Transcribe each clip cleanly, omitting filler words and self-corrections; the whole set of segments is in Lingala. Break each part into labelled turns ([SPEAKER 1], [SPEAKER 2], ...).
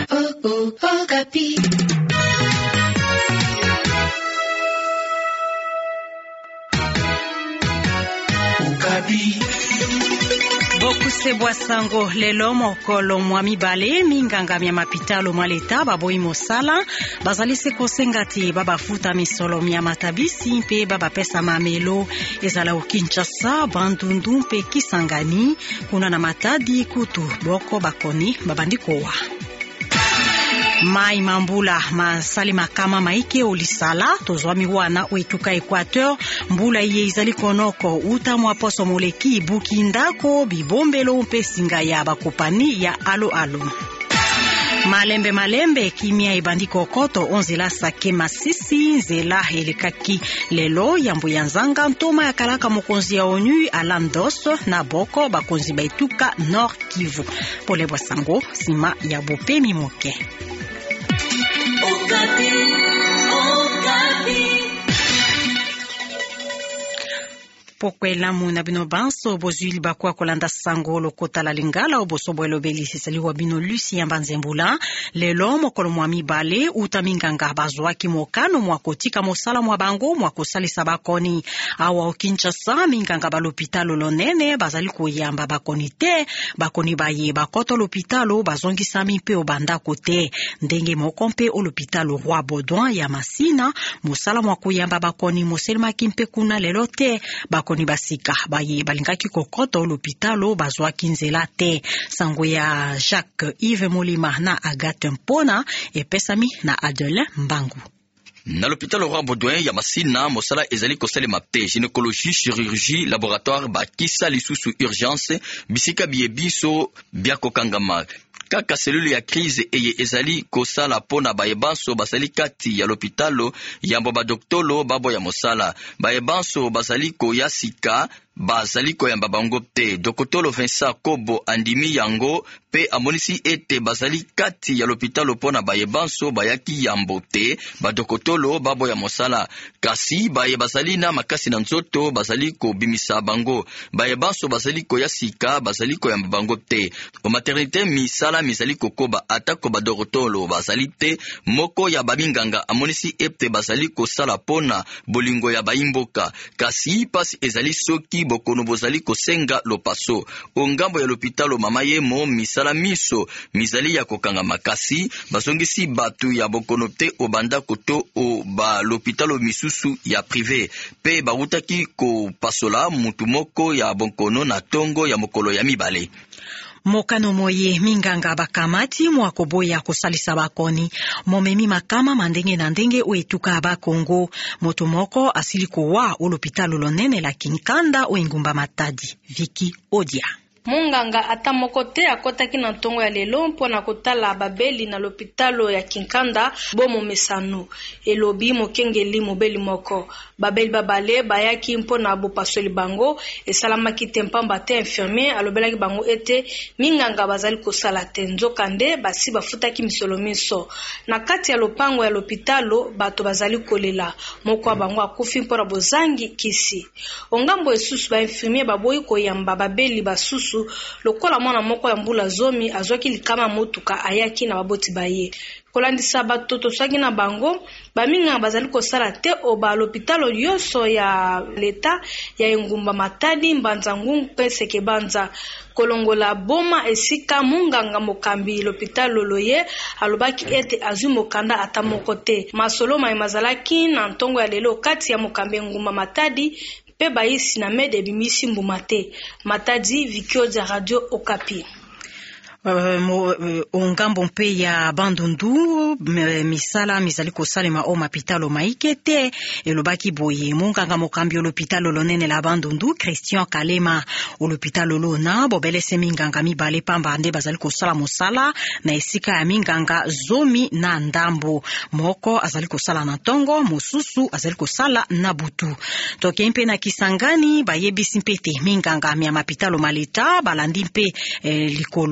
[SPEAKER 1] Okapi.
[SPEAKER 2] Bokusebwa sango lelo mokolo mwa mibale minganga mya mapitalo mwa leta baboyi mosala bazalisi kosengati babafuta misolo mya matabisi mpe babapesa mamelo ezala Kinshasa, Bandundu mpe Kisangani kuna na Matadi kutu boko bakoni babandikowa Mai mambula masali makama maike olisala tozwami wana oetuka Equateur mbula iye izali konoko uta mwa poso moleki buki ndako bibombelo mpe singa ya bakopani ya alo. Malembe kimia ebandi kokoto onzela sake masisi nzela elekaki lelo yambu ya nzanga ntoma ya kalaka mokonzi ya ONU Alandos na boko bakonzi baituka Nord Kivu pole bwasango sima ya bopemi moke. Pokwela muna bino banso bozwili bakwa kolanda sango lokota la lingala obosobwelo belisi saliwa bino lusi ya mbanzembula lelo mokolo mwa mibale utaminganga bazwaki mokano mwa kotika mosala mwa bango mwa kosalisa bakoni awa Kinshasa minganga ba l'hôpital lonene bazali koyamba bakoni te bakoni baye bakoto l'hôpital bazongisa mpe obanda kote ndenge moko mpe l'hôpital Roi Baudouin ya Masina mosala mwa koyamba bakoni moselma kimpe kuna lelo te bakoni basika baye balingaki kokoto l'hôpital bazwaki nzela te sango ya Jacques Yves Molima na Agathe Mpona epesami na Adelin Mbangu.
[SPEAKER 3] Na l'hôpital Roi Baudouin ya Masina mosala ezali kosalema te gynécologie, chirurgie, laboratoire bakisa lisusu urgence bisika biebiso biakokangama kaka selule ya crise eye ezali kosala pona bayebanso basali kati ya l'hôpital yambo badoktolo babo ya mosala bayebanso basali koyasika bazali koyamba bango te dokotolo Vincent Kobo andimi yango pe amonisi ete bazali kati ya l'hôpital pona bayebanso bayaki yambo te badokotolo babo ya mosala kasi baye bazali na makasi na nzoto bazali kobimisa bango bayebanso bazali koyasika bazali koyamba bango te o maternité misala mizali kokoba atako badokotolo bazali te moko ya babinganga amonisi ete bazali kosala pona bolingo ya baimboka kasi pasi ezali soki bokono bozali kosenga lopaso ongambo ya l'hôpital mama yemo misala miso mizali ya kokanga makasi basongisi batu ya bokono te obanda koto o ba l'hôpital misusu ya privé pe barutaki ko pasola mutu moko ya bokono na tongo ya mokolo ya mibale.
[SPEAKER 2] Mokano moye minganga bakamati mwakoboya kosalisa bakoni momemi makama mandenge na ndenge oetuka ba Kongo moto moko asili kowa l'hôpital lonene la Kinkanda oingumba Matadi Viki Odia.
[SPEAKER 4] Munganga ata moko te akotaki na ntongo ya lelo mpona kotala babeli na l'hôpital ya Kinkanda bomo mesano elobi mokengeli mobeli moko babeli babale bayaki mpona bopasoli bango esalamaki te mpamba te infirmier alobelaki bango ete minganga bazali kosala te nzokande basi bafutaki misolo miso na kati ya lopango ya l'hôpital bato bazali kolela moko bango akufi mpona bozangi kisi ongambo esusu ba infirmier baboyi koyamba babeli basusu lokola mwana moko ya mbula zomi azwaki likama motuka ayaki na baboti baye kolandisa bato toswaki na bango baminga bazali kosala te oba l'hôpital yoso ya leta ya engumba Matadi Mbanzangu mpe Sekebanza kolongola boma esika munganga mokambi l'hôpital Loloye alobaki ete azwi mokanda ata moko te masolo mai mazalaki na ntongo ya lelo kati ya mokambi engumba Matadi pe baisi na mede bimisi mbuma te Matadi Vikioja Radio Okapi.
[SPEAKER 2] Ongambo mpe ya Bandundu misala mizali kosalema o mapitalo maike te elobaki boye munganga mokambi l'hôpital lonene la Bandundu Christian Kalema l'hôpital lona bobelese minganga mibale pamba nde bazali kosala mosala na esika ya minganga zomi na ndambo moko azali kosala na tongo mosusu azali kosala na butu toke mpe na Kisangani bayebisi mpete minganga mya mapitalo maleta balandi mpe likolo ya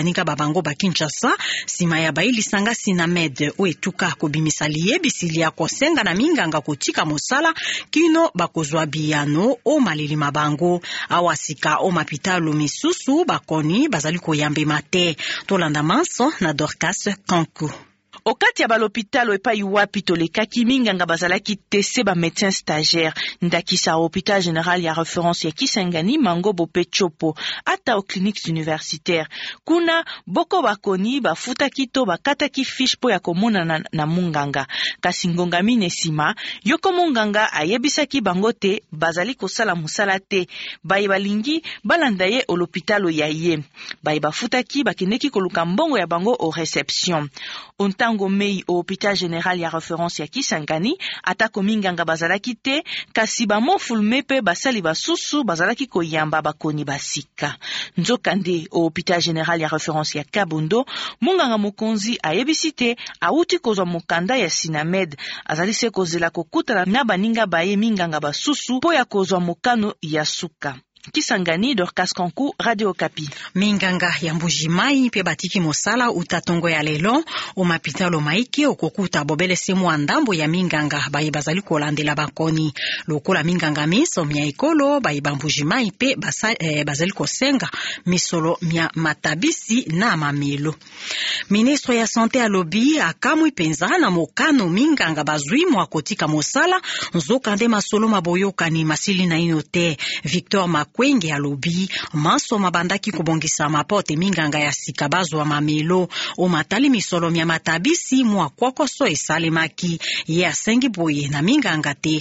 [SPEAKER 2] baninga babango ba Kinshasa sima ya bailisanga Sinamed oetuka kobimisa liyebisili ya kosenga na minganga kotika mosala kino bakozwa biyano o malili mabango awasika o mapitalo misusu bakoni bazali koyambe mate tolanda manso na Dorcas Kanku.
[SPEAKER 1] Okati ya balopitalo epai wapi tolekaki minganga bazalaki tese ba médecin stagiaire ndakisa hôpital général ya référence ya Kisangani Mangobo Pechopo ata au cliniques universitaires kuna boko bakoni bafuta kito bakataki fiche po ya komona na munganga kasi ngonga mine sima yoko munganga ayebisaki bangote bazali kosala musala te bayi balingi balanda ye au l'hôpital ya ye bayi bafutaki bakendeki koluka mbongo ya bango au réception Ontango mei au hôpital général ya référence ya Kisangani atako minganga bazalaki te kasi ba mofulme pe basali basusu bazalaki koyamba bakoni basika nzokande au hôpital général ya référence ya Kabondo munganga mokonzi ayebisi te auti kozwa mokanda ya Sinamed azali se kozela kokutana na baninga baye minganga basusu po ya kozwa mokano ya suka. Kisangani, Dorcas Kanku, Radio Okapi.
[SPEAKER 2] Minganga ya Mbujimai pe batiki mosala utatongo ya lelo o mapitalo maiki okokuta bobele semu andambo ya minganga bayi bazali kolandela bakoni lokola minganga miso mia ekolo bayi Mbujimai pe bazali kosenga misolo mia matabisi na mamelo. Ministre ya Santé alobi akamwi penza na mokano minganga bazwi mwa kotika mosala nzokande masolo maboyoka ni masili na inote Victor Kwenge alobi maso mabandaki kubongisa mapote minganga ya sika bazwa mamelo o matali misolo mia matabisi mwa kwakoso esalemaki ye asengi boye na minganga te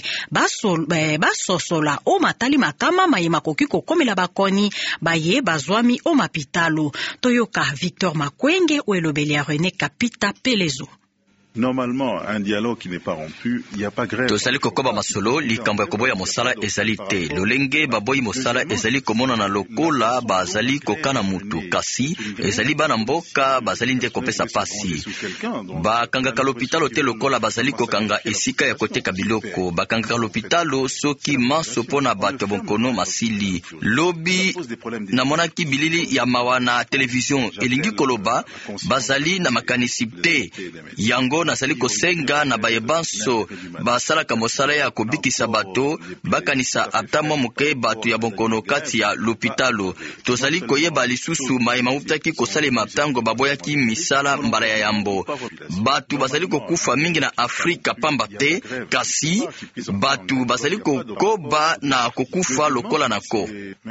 [SPEAKER 2] basosola o matali makama maye makoki kokomela bakoni baye bazwami o mapitalo toyoka Victor Makwenge o elobeli ya René Kapita Pelezo.
[SPEAKER 5] Normalement, un dialogue qui n'est pas rompu, il n'y a pas grève.
[SPEAKER 3] Tosali kokoba masolo likambo ya koboya mosala ezali te. Lolenge baboyi mosala ezali komona na lokola bazali kokana mutu kasi ezali bana mboka bazali nde kopesa pasi. Bakangaka l'hôpital te lokola bazali kokanga esika ya koteka biloko. Bakangaka l'hôpital soki maso pona bato bonkono masili. Lobi na monaki bilili ya mawana television elingi koloba bazali na makanisi te. Yango nasali kosenga na bayebanso basalaka mosala ya kobikisa bato bakanisa atamo moke bato ya bonkono kati ya l'hôpitalo tozali koyeba lisusu mayema mutaki kosalema tango baboyaki misala mbala ya yambo bato bazali kokufa mingi na Afrika pamba te kasi bato bazali kokoba na kokufa lokola nako.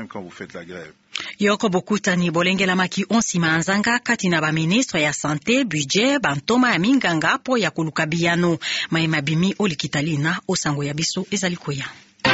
[SPEAKER 2] Yoko bokutani bolengela maki onsima anzanga kati na ba ministre ya santé budget bantoma ya minganga po ya koluka biyano mayema bimi olikitalina osango ya biso ezali koya.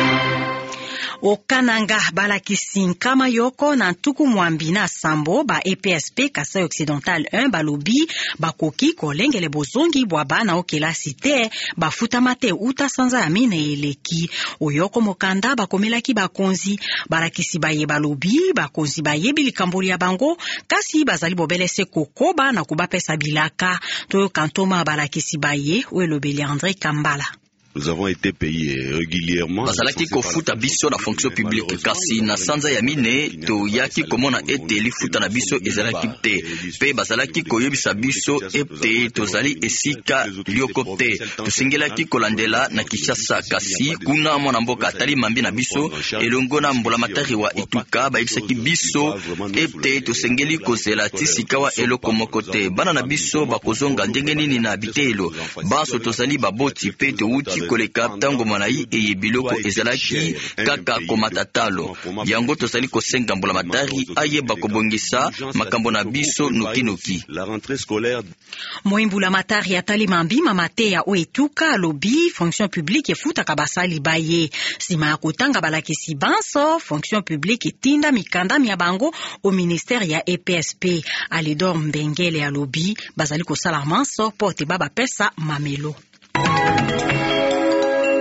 [SPEAKER 2] Okananga balakisi kama yoko na ntuku mwambi na sambo ba EPSP Kasai Occidental 1 balobi bakoki kolengele bozongi bwa bana okelasi te bafuta mate uta sanza ya mine eleki oyoko mokanda bakomelaki bakonzi balakisi baye balobi bakonzi bayebi likambo ya bango kasi bazali bobelese kokoba na kubapesa bilaka to kantoma balakisi baye welobeli André Kambala.
[SPEAKER 5] Nous avons été payés régulièrement.
[SPEAKER 3] Bazalaki kofuta biso na fonction publique kasi na sanza ya mine to yaki komona ete lifuta na biso ezalaki te pe bazalaki koyebisa biso ete tozali esika lioko te tosengelaki kolandela na Kinshasa kasi kuna mwana mboka atali mambi na biso elongo na mbulamatari wa Ituka bayebisaki biso ete tosengeli kozela tisikawa eloko moko te bana na biso bakozonga ndenge nini na bitelo baso tozali baboti pe touti koleka tango manai eye biloko ezalaki kaka komatatalo yango tozali kosenga mbulamatari ayeba kobongisa makambo na biso nuki.
[SPEAKER 2] Moimbula matari atali mambi mamate ya oetuka alobi fonction publique efutaka basali baye sima ya kotanga balakisi banso fonction publique etinda mikanda mia bango au ministère ya EPSP Alidor Mbengele alobi bazali kosala manso pote baba pesa mamelo.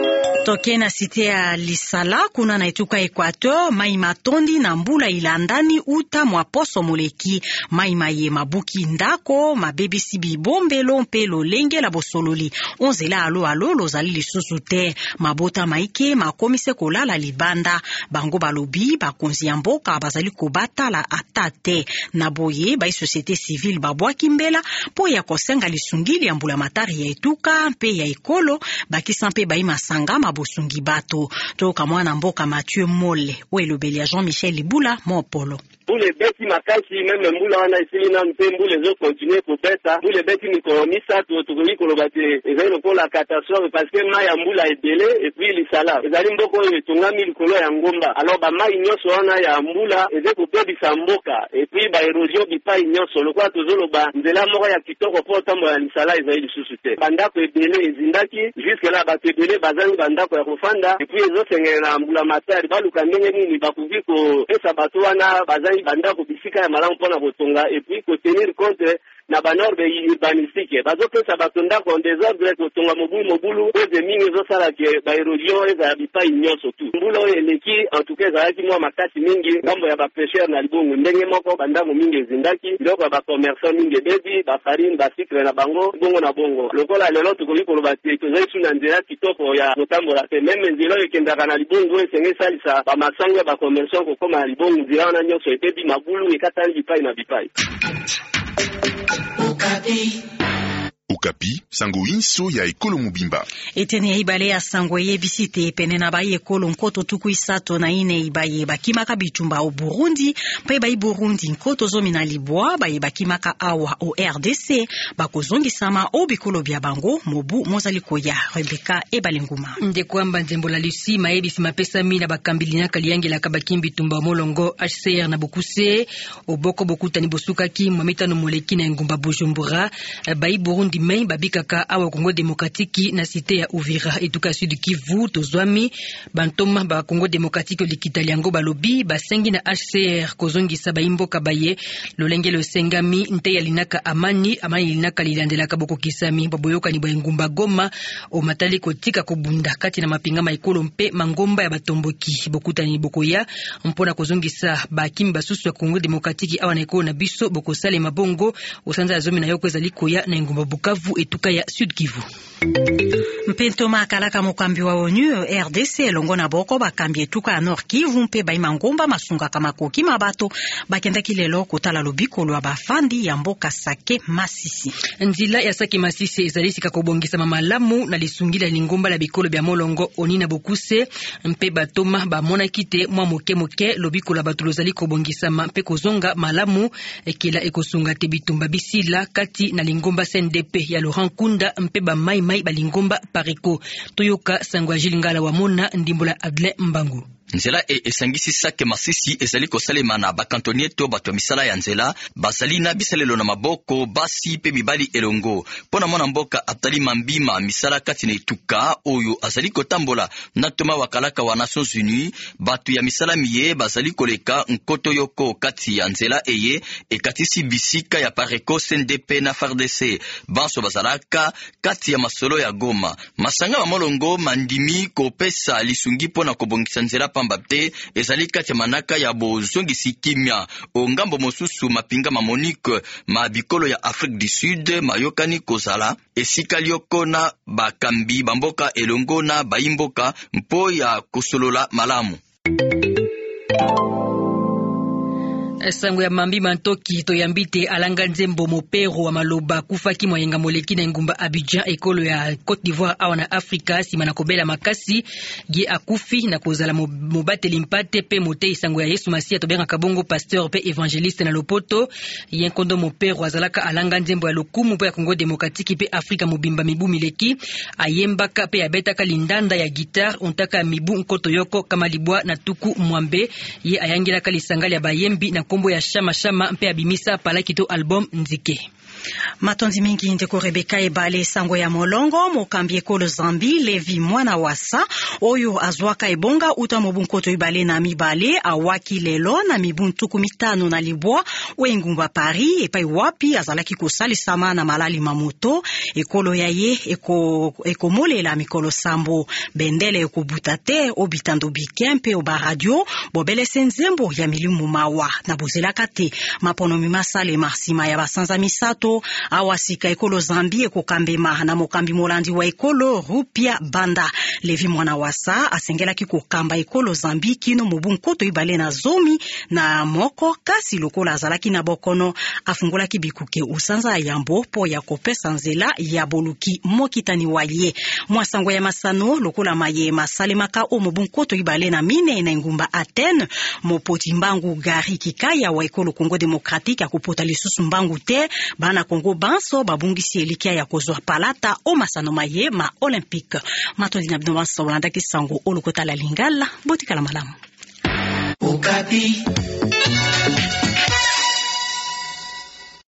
[SPEAKER 2] Tutoke na site ya Lisala kuna na etuka Equateur mai matondi na mbula ilandani uta mwa poso moleki mai maye mabuki ndako mabebisi bibombelo mpe lolenge la bosololi onzela alo lozali lisusu te mabota maike makomise kolala libanda bango balobi bakonzi ya mboka bazali kobata la atate na boye bai société civile babwaki mbela po ya kosenga lisungili ya mbula matari ya etuka mpe ya ekolo bakisa mpe bai masanga mabosungi bato toka mwana mboka Mathieu Mole welobeli ya Jean-Michel Libula Mopolo.
[SPEAKER 6] Bule beti makasi meme mbula wana isili na mpe mbule zo continue kubeta bule beti mikolomisa tukuli kolobate ezali lokola catastrophe parce que mai ya mbula ebele et puis Lisala ezali mboko etungami likolo ya ngomba alors ba mai nyonso wana ya mbula eze kopebisa mboka et puis ba erosion bipai nyonso lokola tozoloba nzela moko ya kitoko po tambo ya Lisala ezali lisusu te bandako ebele ezindaki jusque là bato ebele bazali bandako ya kofanda et puis ezosengela na mbula matari baluka ndenge nini bakoki kopesa bato wana bazali bandako bisika ya malamu mpona kotonga et puis kotenir compte na banorme urbanistique bazopesa bato ndako en désordre kotonga mobulu oze mingi ezosala ke baerosion ezala bipai nyonso tu mbula oyo eleki en tout cas ezalaki mwa makasi mingi ngambo ya bapesher na libongo ndenge moko bandako mingi ezindaki biloko ya bacommerçant mingi ebebi bafarine basikre na bango bongo na bongo lokola lelo tokoki koloba te tozali su na nzela kitoko ya kotambola te meme nzela oyo ekendaka na libongo esenge esalisa bamasango ya bacommerçant kokoma na libongo nzela wana nyonso ebebi mabulu ekatani bipai na bipai.
[SPEAKER 7] Okapi, sango inso ya ekolo mubimba.
[SPEAKER 2] Etene ya ibale ya sango ye bisite pene na baye ekolo nkoto tuku isato na ine ibaye bakimaka bitumba o Burundi, pa bayi Burundi nkoto zomi na libwa baye bakimaka awa o RDC, bakozongi sama o bikolo bia bango mobu mozali koya Rebecca Ebalenguma.
[SPEAKER 8] Ndekwamba nzembola Lucy maebisi mapesa mina bakambili kaliangela kabakimbi tumba molongo HCR na bokuse oboko bokuta ni bosukaki momitano moleki na ngumba Bujumbura bayi Burundi mai babikaka awa Kongo Demokratiki na site ya Uvira etuka sud Kivu tozwami bantoma ba Kongo Demokratiki likitaliango balobi basengi na HCR kozongisa baimboka baye lolenge lo sengami nte ya linaka amani linaka lilandelaka boko kisami baboyoka ni ngumba Goma o matali kotika kobunda kati na mapinga maikolo mpe mangomba ya batomboki bokuta ni bokoya mpona kozongisa bakimi basusu ya Kongo Demokratiki awa na ekolo na biso boko sale mabongo osanza ya zomi na yoko ezali koya na ngumba Bukavu etuka ya Sud Kivu.
[SPEAKER 2] Mpento makalaka mokambi wa ONU RDC longo na boko bakambi etuka ya Nord Kivu mpe baimangomba masunga kama koki mabato bakendaki lelo kotala lobiko lwa bafandi ya mboka Sake Masisi.
[SPEAKER 8] Nzila ya Sake Masisi ezalisika kobongisa mamalamu na lisungila lingomba la bikolo bya molongo oni na bokuse mpe batoma bamona kite mwa moke lobiko la batulo zali kobongisa mpe kozonga malamu ekela ekosunga te bitumba bisila kati na lingomba CNDP ya Laurent Kunda mpe ba mai balingomba pareko toyoka sangwa jilingala wa mona ndimbola Adle Mbangu.
[SPEAKER 3] Nzela esangisi Sake Masisi ezali kosalema na bakantonie to bato misala ya nzela basali na bisalelo na maboko basi pe mibali elongo pona mona mboka atali mambima misala kati na etuka oyo azali kotambola na toma wakalaka wa Nations Unies bato ya misala miye bazali koleka nkoto yoko kati ya nzela eye ekatisi bisika ya pareko CNDP na FARDC banso bazalaka kati ya masolo ya Goma masanga mamolongo mandimi kopesa lisungi pona kobongisa nzela pambapte ezali kati manaka ya bozongisi kimia ongambo mosusu mapinga ma Monique ma bikolo ya Afrique du Sud mayokani kozala esika liokona bakambi bamboka elongo na baimboka mpo ya kosolola malamu.
[SPEAKER 8] Sango ya mambi mantoki to yambite alanga nzembo mopero wa maloba kufaki mwayenga moleki na ngumba Abidjan ekolo ya Côte d'Ivoire awa na Afrika sima na kobela makasi gi akufi na kozala mobate limpate pe mote sango ya Yesu Masia to benga kabongo pasteur pe évangéliste na lopoto yenkondo mopero azalaka alanga nzembo ya lokumu pe ya Kongo Demokratiki pe Afrika mobimba mibu mileki ayembaka pe abetaka lindanda ya guitare ontaka mibu nkoto yoko kama libwa na tuku mwambe ye ayangela kali sangali ya bayembi na kombo ya shama mpe abimisa pala kito album Nzike.
[SPEAKER 2] Matondi mingi ndeko Rebeka ebale sango ya molongo mokambi ekolo Zambi Levi mwana wasa oyo azwaka ebonga uta mobunkoto ibale na mibale awaki lelo na mibuntuku mitano na libwa wengumba Paris epai wapi azalaki kosalisama na malali mamoto ekolo ya ye ekomolela mikolo sambo bendele ekobuta te obitando bikempe oba radio bobele senzembo ya milimu mawa na bozelaka te mapono mimasale marsima ya basanza misato awasika ekolo Zambi ekokambema na mokambi molandi wa ekolo Rupia Banda Levi mwana wasa asengelaki kokamba ekolo Zambi kino mobunkoto ibale na zomi na moko kasi lokola azalaki na bokono afungolaki bikuke usanza yambo po ya kopesa nzela ya boluki mokitani waye mwasango ya masano lokola maye masalemaka o mobunkoto ibale na mine na ngumba Athènes mopoti mbangu gari kikaya wa ekolo Congo Démocratique akopota lisusu mbangu te bana Congo banso babungisi elikia ya kozwa palata o masano maye ma Olympique matondi na bino banso olanda kisango olokota la lingala botikala malamu.
[SPEAKER 9] Okapi.